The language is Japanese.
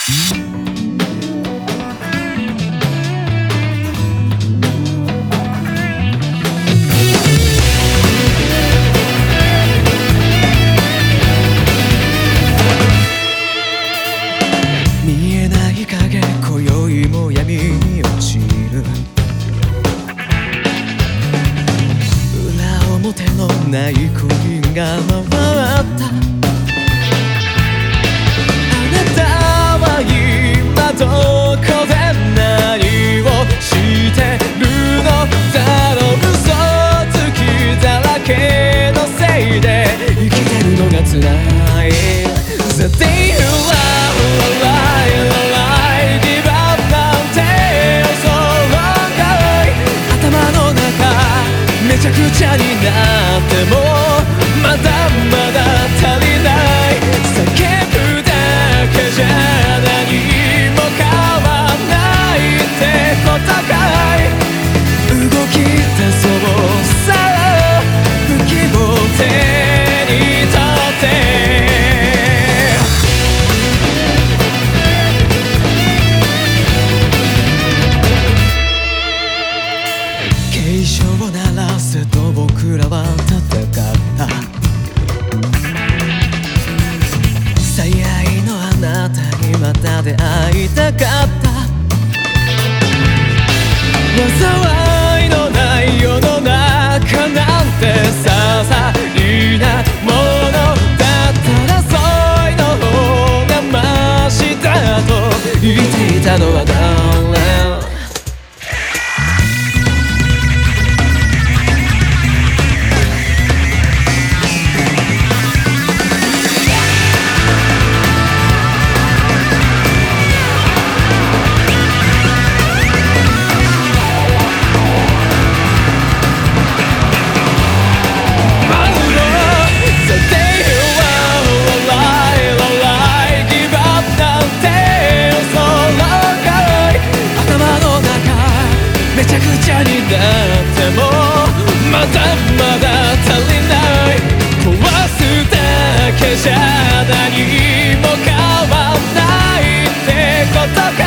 見えない影、今宵も闇に落ちる。裏表のない恋が回った。あなたは今どこで何をしてるのだろう。嘘つきだらけのせいで生きてるのが辛い。The day you love alive give up なんて嘘がい。頭の中めちゃくちゃになってもまだまだ足りない。叫ぶだけじゃ何も変わんないってことかい。動き出そうさあ武器を手に取って警鐘を鳴らせと僕らは戦った。最愛のあなたにまた出会いたかった。災いのない世の中なんてささいなものだったらそいの方がマシだと言っていたのは誰。めちゃくちゃになってもまだまだ足りない。壊すだけじゃ何も変わんないってことか。